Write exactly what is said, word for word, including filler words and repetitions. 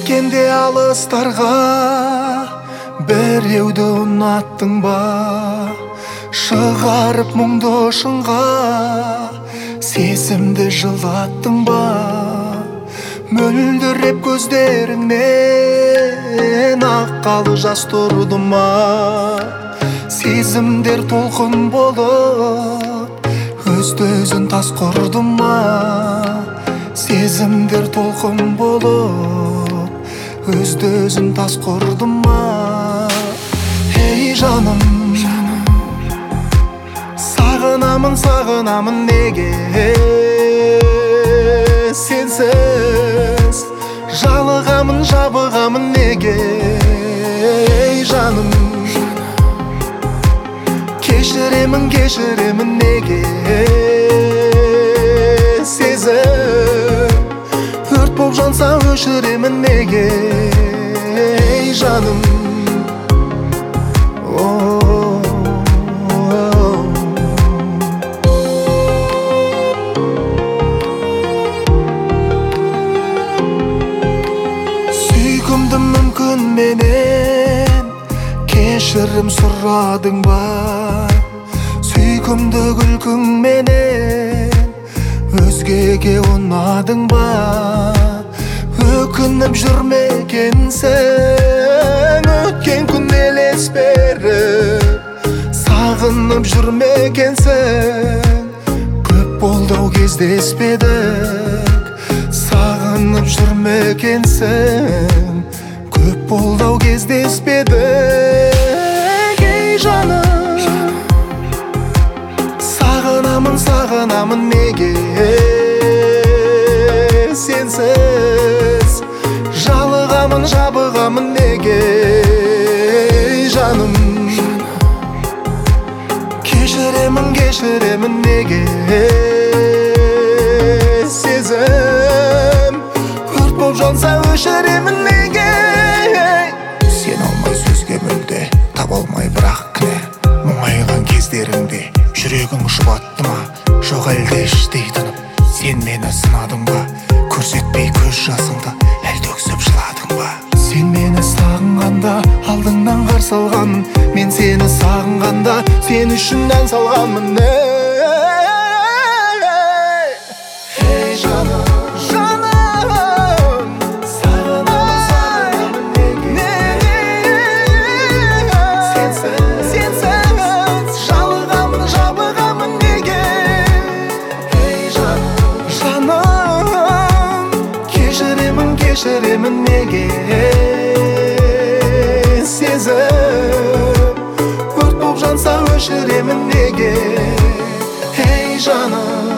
кеткенде алыстарға біреуді ұнаттың ба? Шығарып мұңды шыңға сезімді жылаттың ба? Мөлдіреп көздеріңнен аққалы жас тұрды ма? Сезімдер толқын болып өзді-өзін тас құрды ма? Сезімдер толқын болып өзді-өзін тас құрды ма? Ей жаным, сағынамын, сағынамын неге сенсіз? Жалығамын, жабығамын неге? Ей жаным, кешіремін, кешіремін неге? Сезім өрт боп жанса өшіремін неге? Ей жаным, сүйкімді мүмкін менен кешірім сұрадың ба? Сүйкімді күлкің менен өзгеге ұнадың ба? Өкініп жүрмекенсің өткен күн елес беріп? Сағынып жүрмекенсің көп болды ау кездеспедік? Сағынып жүрмекенсің көп болды ау кездеспедік? Ей жаным, сағынамын, сағынамын неге сенсіз? Жалығамын, жабығамын неге? Ей жаным, кешіремін, кешіремін неге? Сезім өрт боп жанса өшіремін неге? Сен алмай сөзге мүлде таба алмай бірақ кінә, мұңайған кездеріңде жүрегің жұбатты ма? Жоқ әлде іштей тынып сен мені сынадың ба? Көрсетпей көз жасыңды әлде өксіп жыладың ба? Сен мені сағынғанда алдыңнан қарсы алғанмын, мен сені сағынғанда сен үшін ән салғанмын. Ей жаным, жаным, сағынамын, сағынамын неге сенсіз? Сенсіз жалығамын, жабығамын неге? Ей жаным, жаным, кешіремін, кешіремін неге? Сезім өрт боп жанса өшіремін неге? Ей жаным,